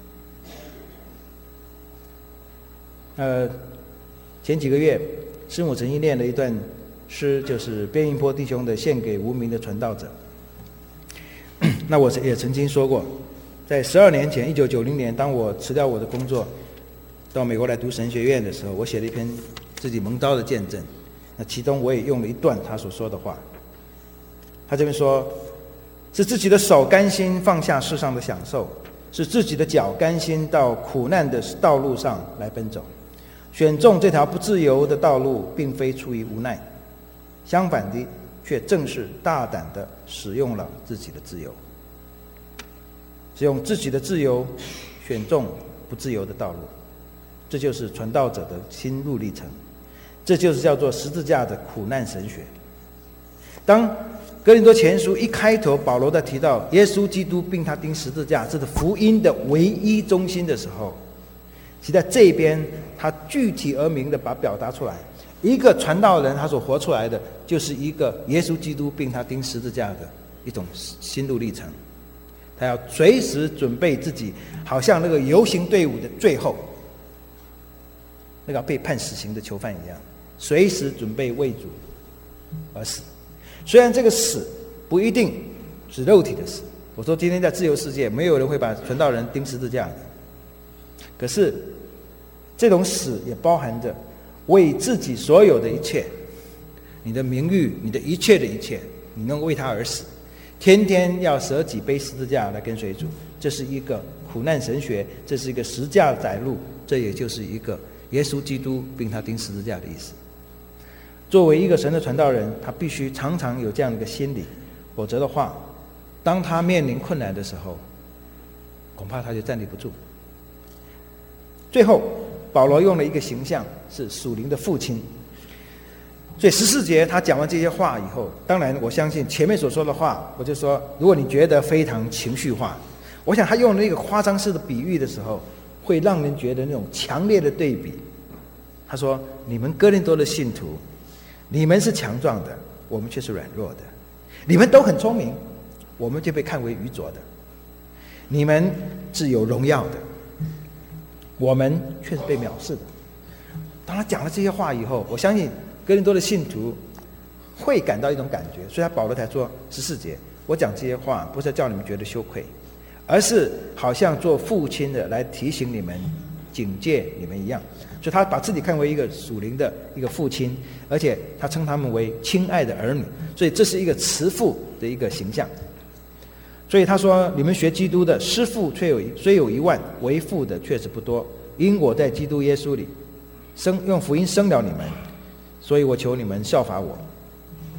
Speaker 2: 呃，前几个月师母曾经念了一段诗，就是边云波弟兄的《献给无名的传道者》。那我也曾经说过，在十二年前，一九九零年，当我辞掉我的工作，到美国来读神学院的时候，我写了一篇自己蒙召的见证。那其中我也用了一段他所说的话。他这边说，是自己的手甘心放下世上的享受，是自己的脚甘心到苦难的道路上来奔走。选中这条不自由的道路，并非出于无奈，相反的，却正是大胆的使用了自己的自由，使用自己的自由选中不自由的道路。这就是传道者的心路历程，这就是叫做十字架的苦难神学。当哥林多前书一开头，保罗在提到耶稣基督并他钉十字架，这是福音的唯一中心的时候，其实在这边他具体而明的把表达出来，一个传道人他所活出来的，就是一个耶稣基督并他钉十字架的一种心路历程。他要随时准备自己，好像那个游行队伍的最后那个被判死刑的囚犯一样，随时准备为主而死。虽然这个死不一定指肉体的死，我说今天在自由世界，没有人会把传道人钉十字架的，可是这种死也包含着为自己所有的一切，你的名誉，你的一切的一切，你能为他而死，天天要舍己背十字架来跟随主，这是一个苦难神学，这是一个十架载入，这也就是一个耶稣基督并他钉十字架的意思。作为一个神的传道人，他必须常常有这样的一个心理，否则的话，当他面临困难的时候，恐怕他就站立不住。最后保罗用了一个形象，是属灵的父亲。所以十四节他讲完这些话以后，当然我相信前面所说的话，我就说如果你觉得非常情绪化，我想他用了一个夸张式的比喻的时候，会让人觉得那种强烈的对比。他说，你们哥林多的信徒，你们是强壮的，我们却是软弱的；你们都很聪明，我们就被看为愚拙的；你们是有荣耀的，我们却是被藐视的。当他讲了这些话以后，我相信哥林多的信徒会感到一种感觉，所以他保罗才说十四节，我讲这些话不是叫你们觉得羞愧，而是好像做父亲的来提醒你们、警戒你们一样。所以他把自己看为一个属灵的一个父亲，而且他称他们为亲爱的儿女，所以这是一个慈父的一个形象。所以他说，你们学基督的，师父却有虽有一万，为父的确实不多，因我在基督耶稣里生用福音生了你们，所以我求你们效法我。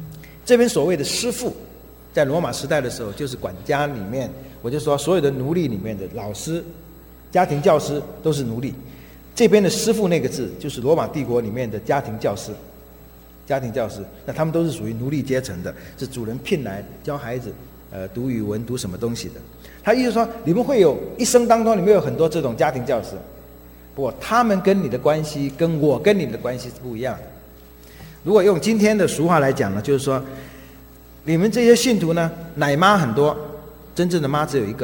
Speaker 2: 这边所谓的师傅，在罗马时代的时候，就是管家里面，我就说所有的奴隶里面的老师、家庭教师都是奴隶。这边的师傅那个字，就是罗马帝国里面的家庭教师。家庭教师，那他们都是属于奴隶阶层的，是主人聘来教孩子，呃，读语文、读什么东西的。他意思说，你们会有一生当中，你们有很多这种家庭教师，不过他们跟你的关系，跟我跟你的关系是不一样的。如果用今天的俗话来讲呢，就是说，你们这些信徒呢，奶妈很多，真正的妈只有一个。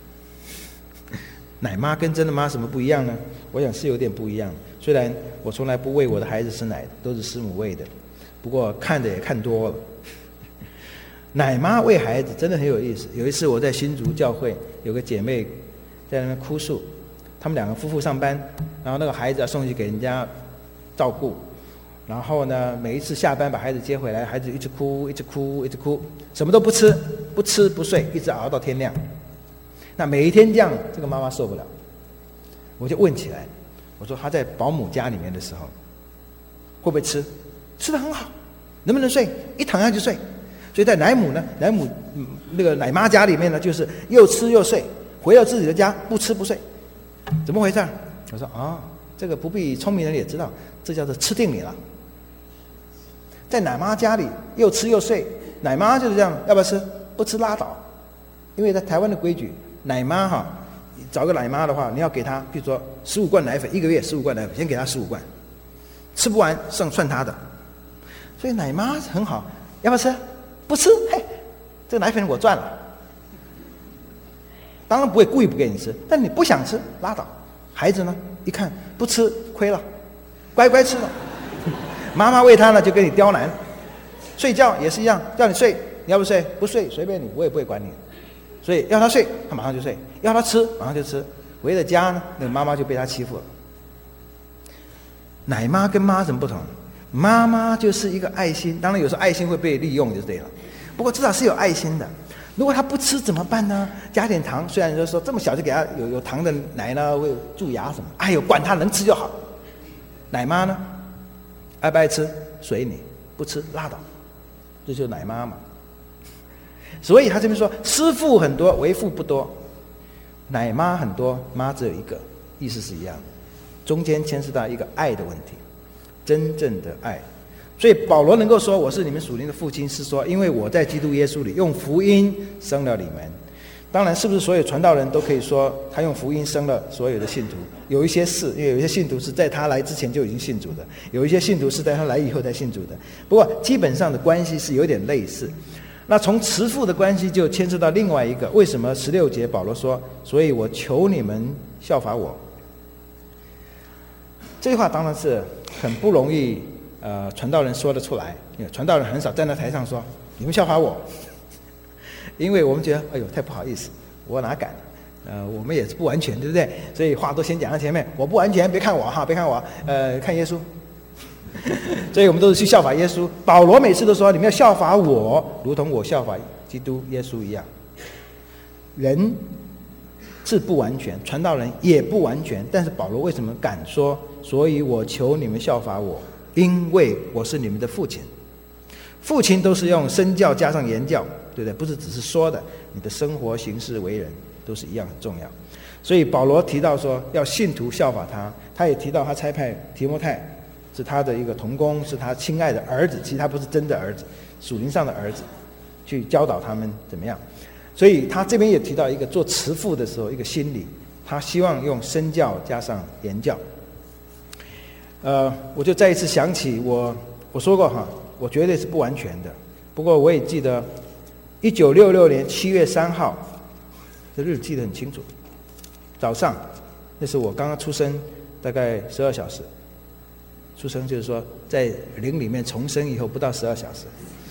Speaker 2: 奶妈跟真的妈什么不一样呢？我想是有点不一样。虽然我从来不喂我的孩子吃奶，都是师母喂的，不过看的也看多了。奶妈喂孩子真的很有意思。有一次我在新竹教会，有个姐妹在那边哭诉，他们两个夫妇上班，然后那个孩子要送去给人家照顾，然后呢，每一次下班把孩子接回来，孩子一直哭，一直哭，一直哭，什么都不吃，不吃不睡，一直熬到天亮。那每一天这样，这个妈妈受不了，我就问起来，我说她在保姆家里面的时候，会不会吃？吃得很好，能不能睡？一躺下就睡。所以在奶母呢，奶母、嗯、那个奶妈家里面呢，就是又吃又睡。回到自己的家不吃不睡，怎么回事？我说啊、哦，这个不必聪明人也知道，这叫做吃定你了。在奶妈家里又吃又睡，奶妈就是这样，要不要吃？不吃拉倒。因为在台湾的规矩，奶妈哈，找个奶妈的话，你要给她，比如说十五罐奶粉，一个月十五罐奶粉，先给她十五罐，吃不完剩算她的。所以奶妈很好，要不要吃？不吃，嘿，这个奶粉我赚了。当然不会故意不给你吃，但你不想吃拉倒。孩子呢，一看不吃亏了，乖乖吃了。妈妈喂他呢，就跟你刁难。睡觉也是一样，叫你睡，你要不睡？不睡随便你，我也不会管你。所以要他睡，他马上就睡；要他吃，马上就吃。回了家呢，那个妈妈就被他欺负了。奶妈跟妈什么不同？妈妈就是一个爱心，当然有时候爱心会被利用就对了，不过至少是有爱心的。如果他不吃怎么办呢？加点糖，虽然说这么小就给他有有糖的奶呢，会蛀牙什么，哎呦，管他能吃就好。奶妈呢，爱不爱吃随你，不吃拉倒，这就是奶妈嘛。所以他这边说，师父很多，为父不多；奶妈很多，妈只有一个，意思是一样的。中间牵涉到一个爱的问题，真正的爱。所以保罗能够说我是你们属灵的父亲，是说因为我在基督耶稣里用福音生了你们。当然是不是所有传道人都可以说他用福音生了所有的信徒？有一些是，因为有一些信徒是在他来之前就已经信主的，有一些信徒是在他来以后才信主的。不过基本上的关系是有点类似。那从慈父的关系就牵涉到另外一个，为什么十六节保罗说，所以我求你们效法我。这句话当然是很不容易呃，传道人说得出来，因为传道人很少站在台上说你们效法我，因为我们觉得哎呦太不好意思，我哪敢，呃，我们也是不完全，对不对？所以话都先讲在前面，我不完全，别看我哈，别看我，呃，看耶稣。所以我们都是去效法耶稣。保罗每次都说你们要效法我，如同我效法基督耶稣一样。人是不完全，传道人也不完全，但是保罗为什么敢说，所以我求你们效法我，因为我是你们的父亲。父亲都是用身教加上言教，对不对？不是只是说的，你的生活行事为人都是一样很重要。所以保罗提到说要信徒效法他，他也提到他差派提摩太是他的一个同工，是他亲爱的儿子，其实他不是真的儿子，属灵上的儿子，去教导他们怎么样。所以他这边也提到一个做慈父的时候一个心理，他希望用身教加上言教。呃，我就再一次想起我我说过哈，我绝对是不完全的。不过我也记得一九六六年七月三号，这日子记得很清楚。早上，那是我刚刚出生，大概十二小时。出生就是说，在灵里面重生以后不到十二小时。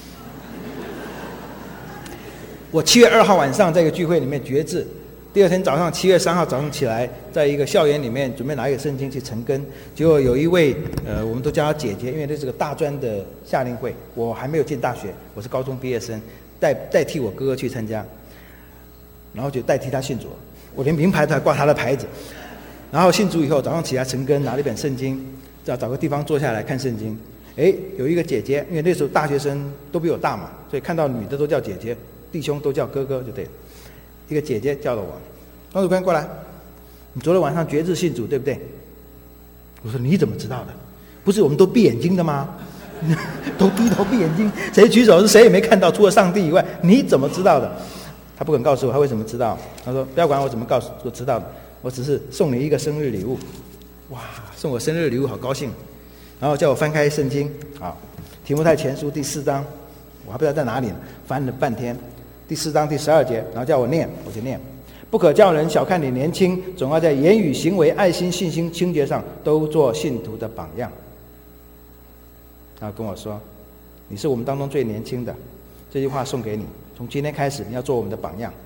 Speaker 2: 我七月二号晚上在一个聚会里面决志，第二天早上七月三号早上起来，在一个校园里面准备拿一个圣经去晨更，结果有一位呃，我们都叫她姐姐，因为这是个大专的夏令会，我还没有进大学，我是高中毕业生，代代替我哥哥去参加，然后就代替他信主，我连名牌都还挂他的牌子。然后信主以后，早上起来晨更，拿了一本圣经，要找个地方坐下来看圣经。 哎，有一个姐姐，因为那时候大学生都比我大嘛，所以看到女的都叫姐姐，弟兄都叫哥哥就对了。一个姐姐叫了我，庄主官过来，你昨天晚上决志信主对不对？我说你怎么知道的？不是我们都闭眼睛的吗？都低头闭眼睛，谁举手是谁也没看到，除了上帝以外，你怎么知道的？他不肯告诉我他为什么知道。他说不要管我怎么告诉我知道的，我只是送你一个生日礼物。哇，送我生日礼物好高兴。然后叫我翻开圣经，好，提摩太前书第四章，我还不知道在哪里呢，翻了半天，第四章第十二节，然后叫我念，我就念。不可叫人小看你年轻，总要在言语、行为、爱心、信心、清洁上都做信徒的榜样。然后跟我说，你是我们当中最年轻的，这句话送给你，从今天开始你要做我们的榜样。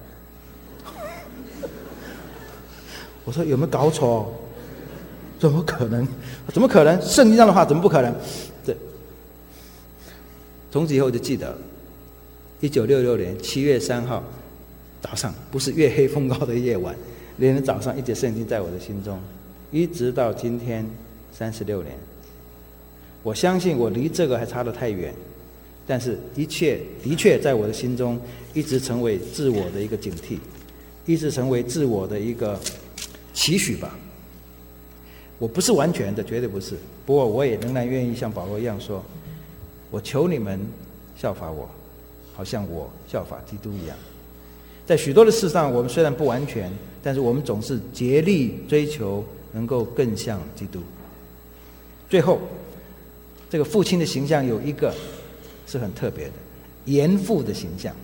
Speaker 2: 我说有没有搞错？怎么可能？怎么可能？圣经上的话怎么不可能？对。从此以后我就记得，一九六六年七月三号早上，不是月黑风高的夜晚，那天早上一节圣经在我的心中，一直到今天三十六年。我相信我离这个还差得太远，但是一切的确在我的心中一直成为自我的一个警惕，一直成为自我的一个期许吧。我不是完全的，绝对不是，不过我也仍然愿意像保罗一样说，我求你们效法我，好像我效法基督一样。在许多的事上我们虽然不完全，但是我们总是竭力追求能够更像基督。最后这个父亲的形象有一个是很特别的，严父的形象。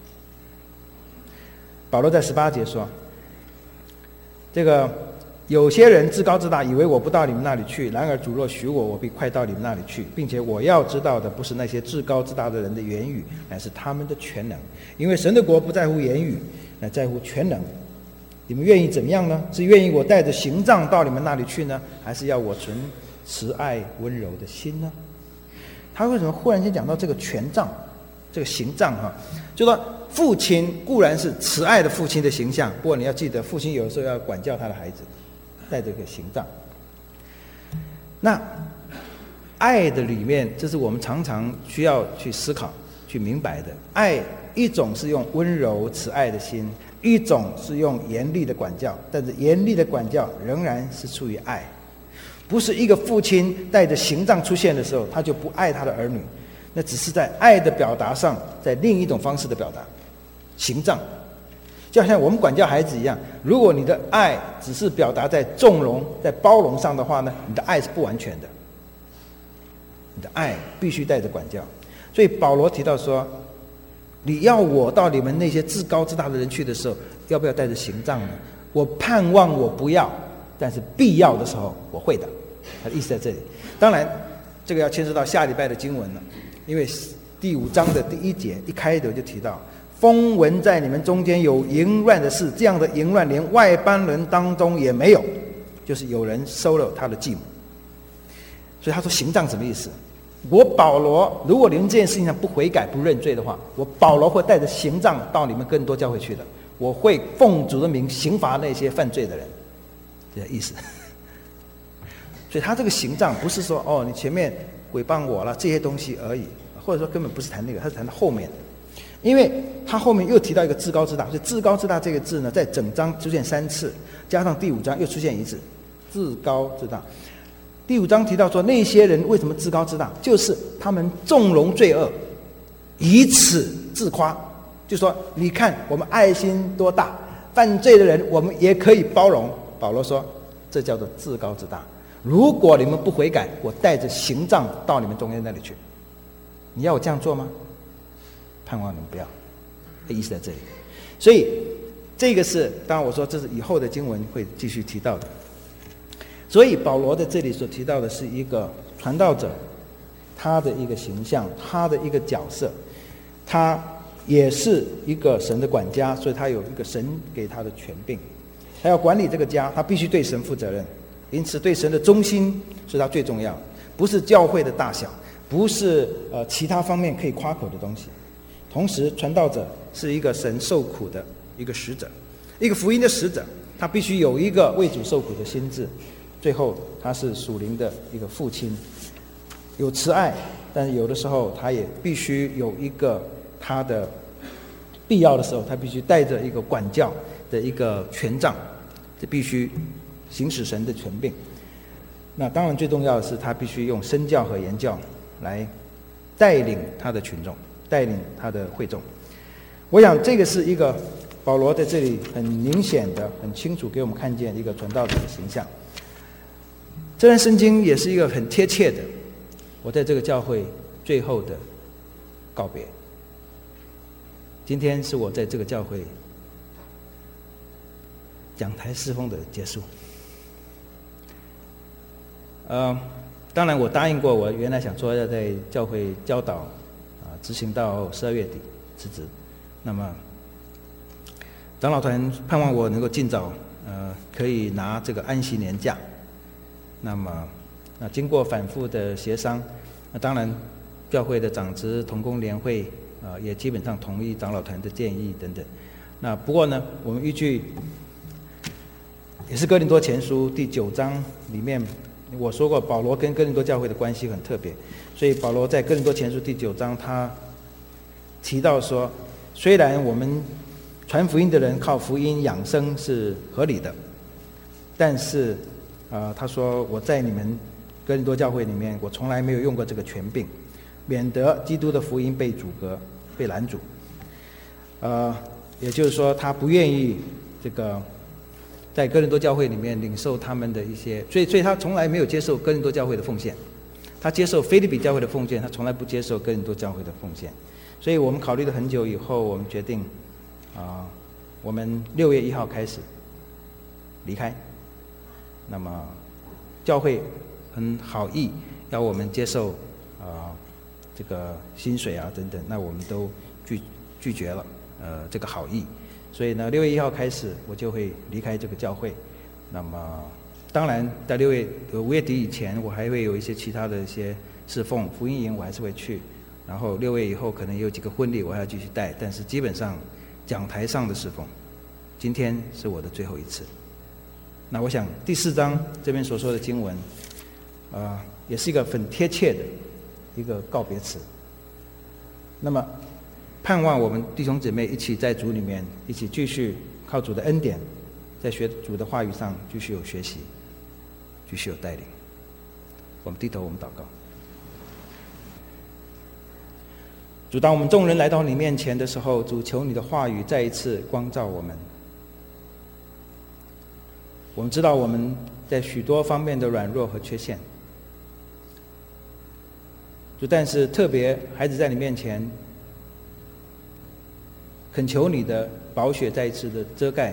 Speaker 2: 保罗在十八节说，这个有些人自高自大，以为我不到你们那里去，然而主若许我，我必快到你们那里去，并且我要知道的不是那些自高自大的人的言语，乃是他们的全能。因为神的国不在乎言语，乃在乎全能。你们愿意怎么样呢？是愿意我带着行杖到你们那里去呢，还是要我存慈爱温柔的心呢？他为什么忽然间讲到这个权杖，这个行杖哈？就说父亲固然是慈爱的父亲的形象，不过你要记得，父亲有的时候要管教他的孩子，带这个行杖。那爱的里面，这是我们常常需要去思考、去明白的。爱一种是用温柔慈爱的心，一种是用严厉的管教，但是严厉的管教仍然是出于爱。不是一个父亲带着行杖出现的时候，他就不爱他的儿女，那只是在爱的表达上，在另一种方式的表达。行杖就好像我们管教孩子一样，如果你的爱只是表达在纵容、在包容上的话呢，你的爱是不完全的。你的爱必须带着管教。所以保罗提到说，你要我到你们那些自高自大的人去的时候，要不要带着行杖呢？我盼望我不要，但是必要的时候我会的。他的意思在这里。当然这个要牵涉到下礼拜的经文了，因为第五章的第一节一开头就提到，风闻在你们中间有淫乱的事，这样的淫乱连外邦人当中也没有，就是有人收了他的继母。所以他说行杖什么意思？我保罗，如果你们这件事情上不悔改不认罪的话，我保罗会带着行杖到你们更多教会去的，我会奉主的名刑罚那些犯罪的人，这个意思。所以他这个行杖不是说哦你前面诽谤我了这些东西而已，或者说根本不是谈那个，他是谈到后面的。因为他后面又提到一个自高自大，所以自高自大这个字呢，在整章出现三次，加上第五章又出现一次，自高自大。第五章提到说，那些人为什么自高自大，就是他们纵容罪恶，以此自夸，就说你看我们爱心多大，犯罪的人我们也可以包容。保罗说，这叫做自高自大。如果你们不悔改，我带着行杖到你们中间那里去，你要我这样做吗？盼望你们不要，意思在这里。所以这个是当然我说这是以后的经文会继续提到的。所以保罗在这里所提到的是一个传道者，他的一个形象，他的一个角色，他也是一个神的管家，所以他有一个神给他的权柄，他要管理这个家，他必须对神负责任，因此对神的忠心是他最重要的，不是教会的大小，不是呃其他方面可以夸口的东西。同时传道者是一个神受苦的一个使者，一个福音的使者，他必须有一个为主受苦的心志。最后他是属灵的一个父亲， 有慈爱，但是有的时候他也必须有一个他的必要的时候，他必须带着一个管教的一个权杖，这必须行使神的权柄。那当然最重要的是，他必须用身教和言教来带领他的群众，带领他的会众。我想这个是一个保罗在这里很明显的、很清楚给我们看见一个传道者的形象。这段圣经也是一个很贴切的我在这个教会最后的告别。今天是我在这个教会讲台侍奉的结束。呃，当然我答应过，我原来想说要在教会教导啊、呃，执行到十二月底辞职。那么长老团盼望我能够尽早呃可以拿这个安息年假。那么那经过反复的协商，那当然教会的长职同工联会啊、呃、也基本上同意长老团的建议等等。那不过呢，我们依据也是哥林多前书第九章里面我说过，保罗跟哥林多教会的关系很特别，所以保罗在哥林多前书第九章他提到说，虽然我们传福音的人靠福音养生是合理的，但是呃，他说我在你们哥林多教会里面，我从来没有用过这个权柄，免得基督的福音被阻隔、被拦阻。呃，也就是说，他不愿意这个在哥林多教会里面领受他们的一些，所以，所以他从来没有接受哥林多教会的奉献。他接受腓立比教会的奉献，他从来不接受哥林多教会的奉献。所以我们考虑了很久以后，我们决定啊、呃，我们六月一号开始离开。那么教会很好意要我们接受啊、呃、这个薪水啊等等，那我们都拒拒绝了呃这个好意。所以呢，六月一号开始我就会离开这个教会。那么当然在六月五月底以前，我还会有一些其他的一些侍奉，福音营我还是会去。然后六月以后可能有几个婚礼我还要继续带，但是基本上讲台上的侍奉，今天是我的最后一次。那我想第四章这边所说的经文，呃，也是一个很贴切的一个告别词。那么盼望我们弟兄姊妹一起在主里面，一起继续靠主的恩典，在学主的话语上继续有学习，继续有带领。我们低头，我们祷告。主，当我们众人来到你面前的时候，主，求你的话语再一次光照我们。我们知道我们在许多方面的软弱和缺陷，主，但是特别孩子在你面前，恳求你的宝血再一次的遮盖，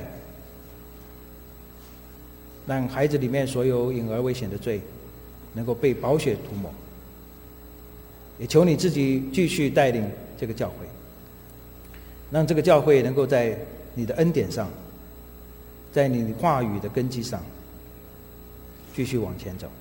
Speaker 2: 让孩子里面所有隐而未显的罪能够被宝血涂抹。也求你自己继续带领这个教会，让这个教会能够在你的恩典上，在你话语的根基上继续往前走。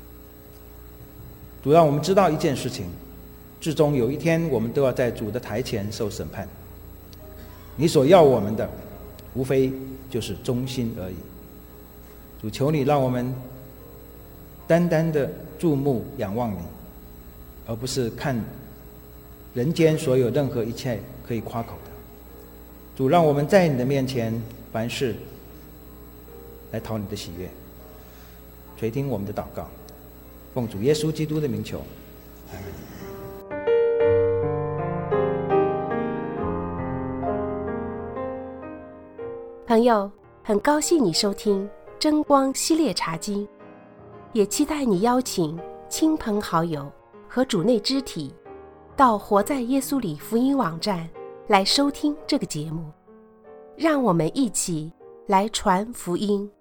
Speaker 2: 主，让我们知道一件事情，至终有一天我们都要在主的台前受审判。你所要我们的无非就是忠心而已。主，求你让我们单单的注目仰望你，而不是看人间所有任何一切可以夸口的。主，让我们在你的面前凡事来讨你的喜悦，垂听我们的祷告，奉主耶稣基督的名求，阿们。
Speaker 1: 朋友，很高兴你收听真光系列查经，也期待你邀请亲朋好友和主内肢体到活在耶稣里福音网站来收听这个节目，让我们一起来传福音。